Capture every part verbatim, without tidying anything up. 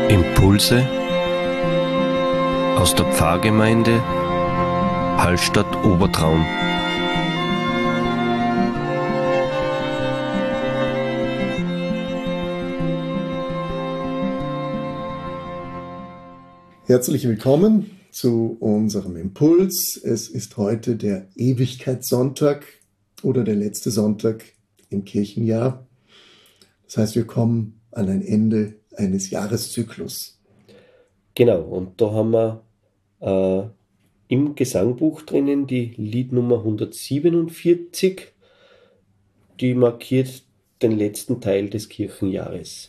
Impulse aus der Pfarrgemeinde Hallstatt Obertraun. Herzlich willkommen zu unserem Impuls. Es ist heute der Ewigkeitssonntag oder der letzte Sonntag im Kirchenjahr. Das heißt, wir kommen an ein Ende eines Jahreszyklus. Genau, und da haben wir äh, im Gesangbuch drinnen die Liednummer hundertsiebenundvierzig, die markiert den letzten Teil des Kirchenjahres.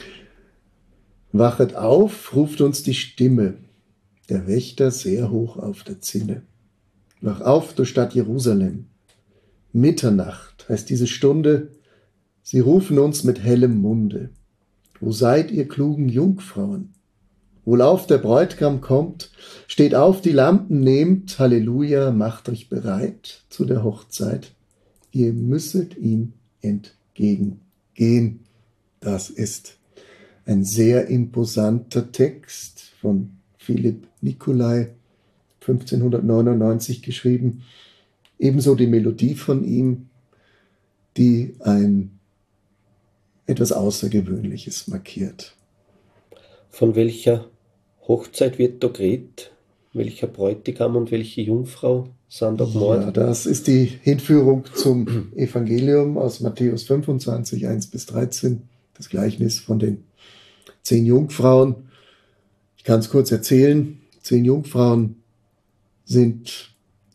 Wachet auf, ruft uns die Stimme, der Wächter sehr hoch auf der Zinne. Wach auf, du Stadt Jerusalem. Mitternacht heißt diese Stunde, sie rufen uns mit hellem Munde. Wo seid ihr klugen Jungfrauen? Wohlauf der Bräutigam kommt, steht auf, die Lampen nehmt, Halleluja, macht euch bereit zu der Hochzeit. Ihr müsset ihm entgegengehen. Das ist ein sehr imposanter Text von Philipp Nicolai, fünfzehnhundertneunundneunzig geschrieben. Ebenso die Melodie von ihm, die ein etwas Außergewöhnliches markiert. Von welcher Hochzeit wird da geredet? Welcher Bräutigam und welche Jungfrau sind da gemordet? Ja, das ist die Hinführung zum Evangelium aus Matthäus fünfundzwanzig, eins bis dreizehn, das Gleichnis von den zehn Jungfrauen. Ich kann es kurz erzählen. Zehn Jungfrauen sind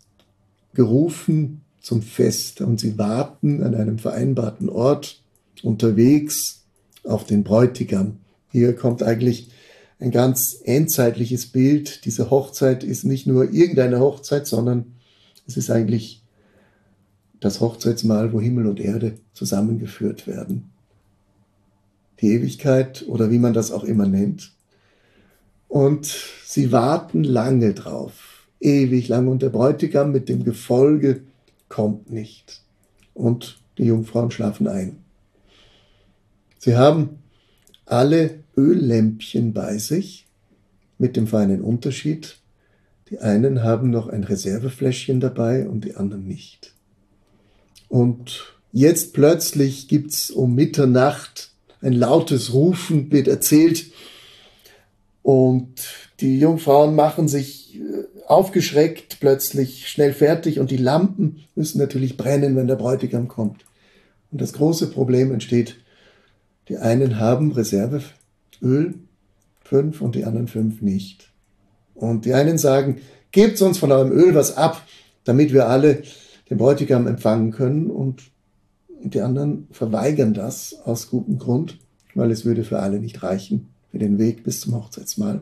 gerufen zum Fest und sie warten an einem vereinbarten Ort unterwegs auf den Bräutigam. Hier kommt eigentlich ein ganz endzeitliches Bild. Diese Hochzeit ist nicht nur irgendeine Hochzeit, sondern es ist eigentlich das Hochzeitsmahl, wo Himmel und Erde zusammengeführt werden. Die Ewigkeit oder wie man das auch immer nennt. Und sie warten lange drauf, ewig lang. Und der Bräutigam mit dem Gefolge kommt nicht. Und die Jungfrauen schlafen ein. Sie haben alle Öllämpchen bei sich, mit dem feinen Unterschied. Die einen haben noch ein Reservefläschchen dabei und die anderen nicht. Und jetzt plötzlich gibt es um Mitternacht ein lautes Rufen, wird erzählt. Und die Jungfrauen machen sich aufgeschreckt plötzlich schnell fertig und die Lampen müssen natürlich brennen, wenn der Bräutigam kommt. Und das große Problem entsteht, die einen haben Reserveöl, fünf, und die anderen fünf nicht. Und die einen sagen, gebt uns von eurem Öl was ab, damit wir alle den Bräutigam empfangen können. Und die anderen verweigern das aus gutem Grund, weil es würde für alle nicht reichen, für den Weg bis zum Hochzeitsmahl.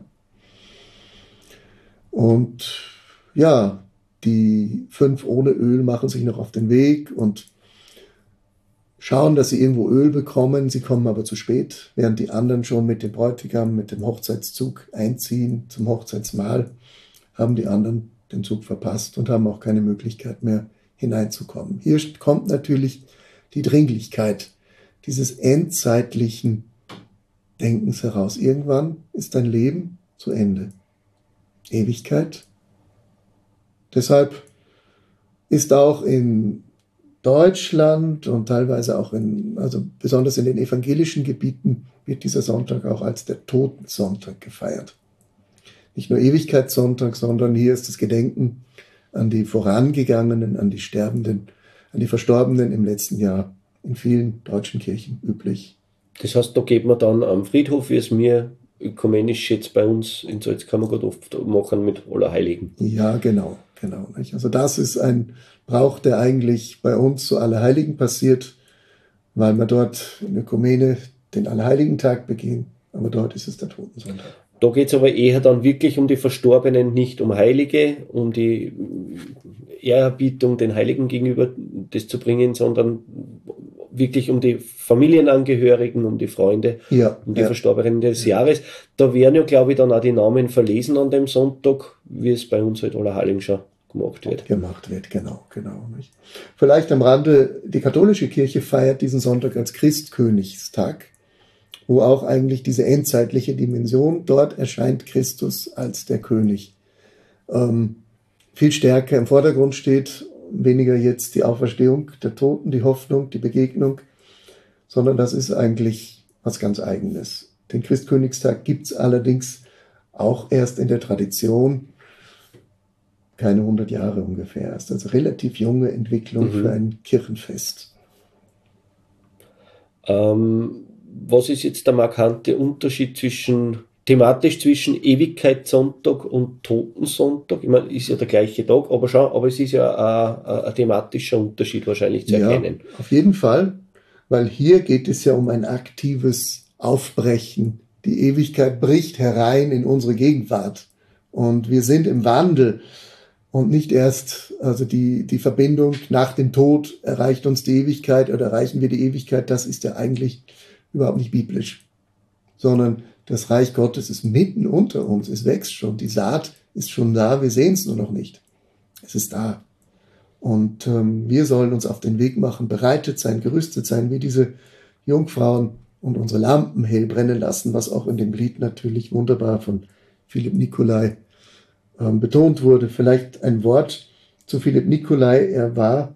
Und ja, die fünf ohne Öl machen sich noch auf den Weg und schauen, dass sie irgendwo Öl bekommen. Sie kommen aber zu spät, während die anderen schon mit dem Bräutigam, mit dem Hochzeitszug einziehen zum Hochzeitsmahl, haben die anderen den Zug verpasst und haben auch keine Möglichkeit mehr hineinzukommen. Hier kommt natürlich die Dringlichkeit dieses endzeitlichen Denkens heraus. Irgendwann ist dein Leben zu Ende. Ewigkeit. Deshalb ist auch in Deutschland und teilweise auch in, also besonders in den evangelischen Gebieten, wird dieser Sonntag auch als der Totensonntag gefeiert. Nicht nur Ewigkeitssonntag, sondern hier ist das Gedenken an die Vorangegangenen, an die Sterbenden, an die Verstorbenen im letzten Jahr in vielen deutschen Kirchen üblich. Das heißt, da geht man dann am Friedhof, wie es mir ökumenisch jetzt bei uns in Salzkammergut oft machen, mit Allerheiligen. Ja, genau, genau. Also das ist ein Brauch, der eigentlich bei uns zu Allerheiligen passiert, weil wir dort in Ökumene den Allerheiligentag begehen, aber dort ist es der Totensonntag. Da geht es aber eher dann wirklich um die Verstorbenen, nicht um Heilige, um die Ehrerbietung den Heiligen gegenüber das zu bringen, sondern wirklich um die Familienangehörigen, um die Freunde, ja, um die ja. Verstorbenen des Jahres. Da werden ja, glaube ich, dann auch die Namen verlesen an dem Sonntag, wie es bei uns halt Allerheiligen schon gemacht wird. Gemacht wird, genau, genau. Nicht? Vielleicht am Rande, die katholische Kirche feiert diesen Sonntag als Christkönigstag wo auch eigentlich diese endzeitliche Dimension, dort erscheint Christus als der König. Ähm, viel stärker im Vordergrund steht, weniger jetzt die Auferstehung der Toten, die Hoffnung, die Begegnung, sondern das ist eigentlich was ganz Eigenes. Den Christkönigstag gibt es allerdings auch erst in der Tradition, keine hundert Jahre ungefähr. Das ist also relativ junge Entwicklung mhm. für ein Kirchenfest. Ähm, was ist jetzt der markante Unterschied zwischen, thematisch zwischen Ewigkeitssonntag und Totensonntag? Ich meine, ist ja der gleiche Tag, aber schon, aber es ist ja ein, ein thematischer Unterschied wahrscheinlich zu erkennen. Ja, auf jeden Fall, weil hier geht es ja um ein aktives Aufbrechen. Die Ewigkeit bricht herein in unsere Gegenwart und wir sind im Wandel. Und nicht erst, also die, die Verbindung nach dem Tod erreicht uns die Ewigkeit oder erreichen wir die Ewigkeit, das ist ja eigentlich überhaupt nicht biblisch. Sondern das Reich Gottes ist mitten unter uns, es wächst schon, die Saat ist schon da, wir sehen es nur noch nicht. Es ist da. Und ähm, wir sollen uns auf den Weg machen, bereitet sein, gerüstet sein, wie diese Jungfrauen und unsere Lampen hell brennen lassen, was auch in dem Lied natürlich wunderbar von Philipp Nicolai betont wurde. Vielleicht ein Wort zu Philipp Nicolai. Er war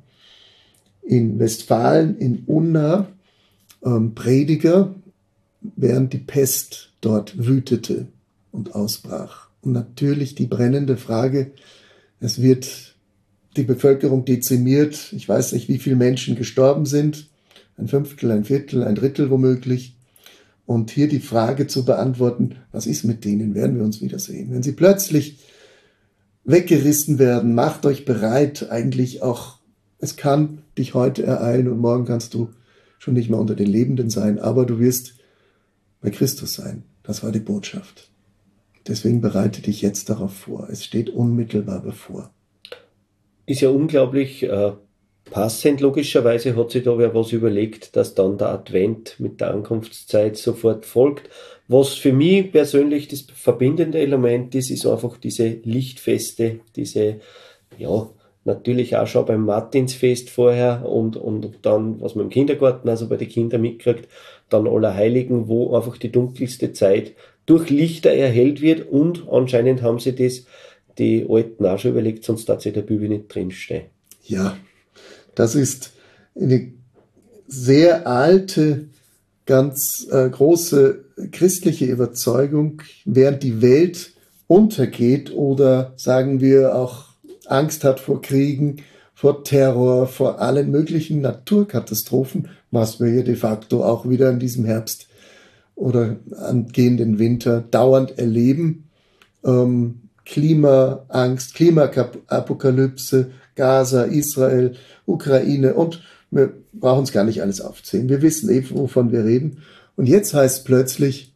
in Westfalen, in Unna, ähm, Prediger, während die Pest dort wütete und ausbrach. Und natürlich die brennende Frage, es wird die Bevölkerung dezimiert. Ich weiß nicht, wie viele Menschen gestorben sind. Ein Fünftel, ein Viertel, ein Drittel womöglich. Und hier die Frage zu beantworten, was ist mit denen? Werden wir uns wiedersehen? Wenn sie plötzlich weggerissen werden, macht euch bereit, eigentlich auch, es kann dich heute ereilen und morgen kannst du schon nicht mehr unter den Lebenden sein, aber du wirst bei Christus sein. Das war die Botschaft. Deswegen bereite dich jetzt darauf vor. Es steht unmittelbar bevor. Ist ja unglaublich äh, passend, logischerweise hat sich da wer was überlegt, dass dann der Advent mit der Ankunftszeit sofort folgt. Was für mich persönlich das verbindende Element ist, ist einfach diese Lichtfeste, diese, ja, natürlich auch schon beim Martinsfest vorher und, und dann, was man im Kindergarten, also bei den Kindern mitkriegt, dann Allerheiligen, wo einfach die dunkelste Zeit durch Lichter erhellt wird und anscheinend haben sie das die Alten auch schon überlegt, sonst darf sie der Bibel nicht drinstehen. Ja, das ist eine sehr alte, ganz äh, große christliche Überzeugung, während die Welt untergeht oder sagen wir auch Angst hat vor Kriegen, vor Terror, vor allen möglichen Naturkatastrophen, was wir hier de facto auch wieder in diesem Herbst oder angehenden Winter dauernd erleben. Ähm, Klimaangst, Klimaapokalypse, Gaza, Israel, Ukraine und wir brauchen es gar nicht alles aufzählen. Wir wissen eben, wovon wir reden. Und jetzt heißt plötzlich,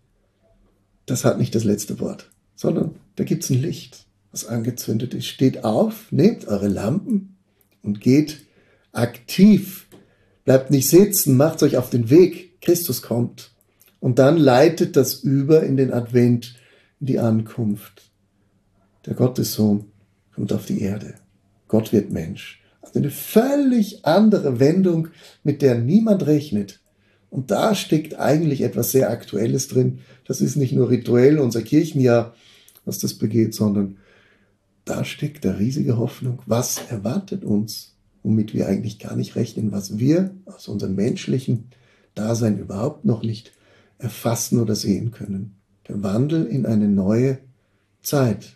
das hat nicht das letzte Wort, sondern da gibt es ein Licht, was angezündet ist. Steht auf, nehmt eure Lampen und geht aktiv. Bleibt nicht sitzen, macht euch auf den Weg. Christus kommt. Und dann leitet das über in den Advent, in die Ankunft. Der Gottessohn kommt auf die Erde. Gott wird Mensch. Also eine völlig andere Wendung, mit der niemand rechnet. Und da steckt eigentlich etwas sehr Aktuelles drin. Das ist nicht nur rituell, unser Kirchenjahr, was das begeht, sondern da steckt eine riesige Hoffnung. Was erwartet uns, womit wir eigentlich gar nicht rechnen, was wir aus unserem menschlichen Dasein überhaupt noch nicht erfassen oder sehen können. Der Wandel in eine neue Zeit.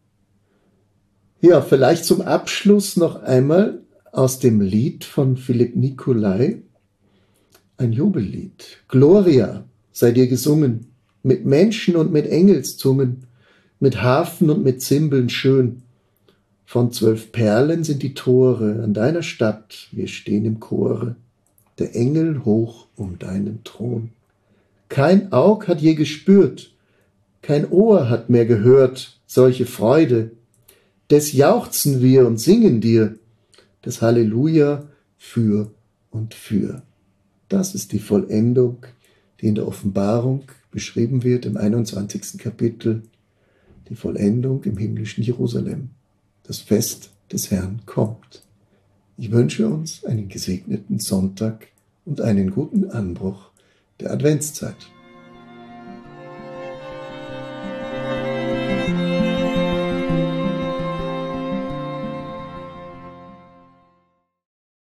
Ja, vielleicht zum Abschluss noch einmal aus dem Lied von Philipp Nicolai, ein Jubellied. Gloria sei dir gesungen, mit Menschen und mit Engelszungen, mit Harfen und mit Zimbeln schön. Von zwölf Perlen sind die Tore an deiner Stadt, wir stehen im Chore, der Engel hoch um deinen Thron. Kein Aug hat je gespürt, kein Ohr hat mehr gehört solche Freude. Des jauchzen wir und singen dir, das Halleluja für und für. Das ist die Vollendung, die in der Offenbarung beschrieben wird im einundzwanzigsten Kapitel. Die Vollendung im himmlischen Jerusalem. Das Fest des Herrn kommt. Ich wünsche uns einen gesegneten Sonntag und einen guten Anbruch der Adventszeit.